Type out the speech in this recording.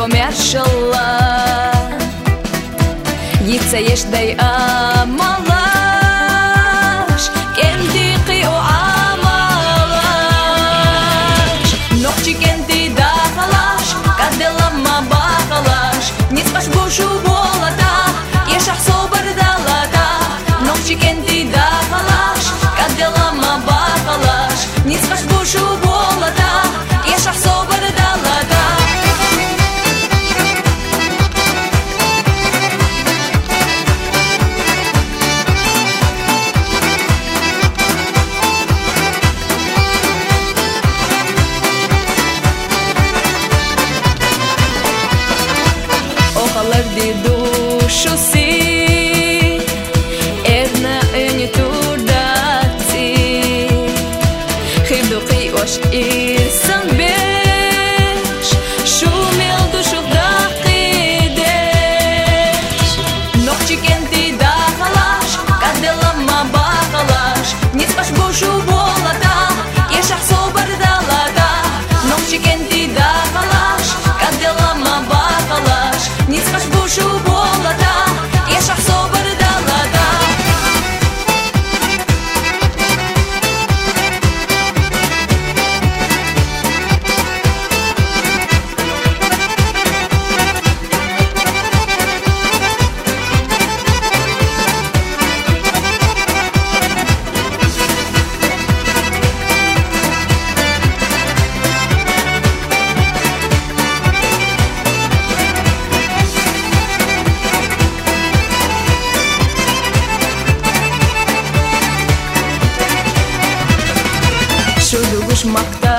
мершала Yitzä yeshdei amalash Kenti qi'u amalash Noqchi kenti dakhalash Kadela ma bakhalash Nitzpash bushu bolata Yeshach sobar dalata Noqchi kenti dakhalash Kadela ma bakhalash Nitzpash bushu bolata Yeshach sobar dalata Di dushu si Erna eni turdati Khibduqi osh irsan besh Shumil dushu daqidesh Noqchi kenti dakhalash Kadela ma bakhalash Nitzpash bushu bolata Yeshach sobar dalata Noqchi kenti dakhalash Kadela ma bakhalash Nitzpash bushu bolata Yeshach sobar dalata Shudu gush makta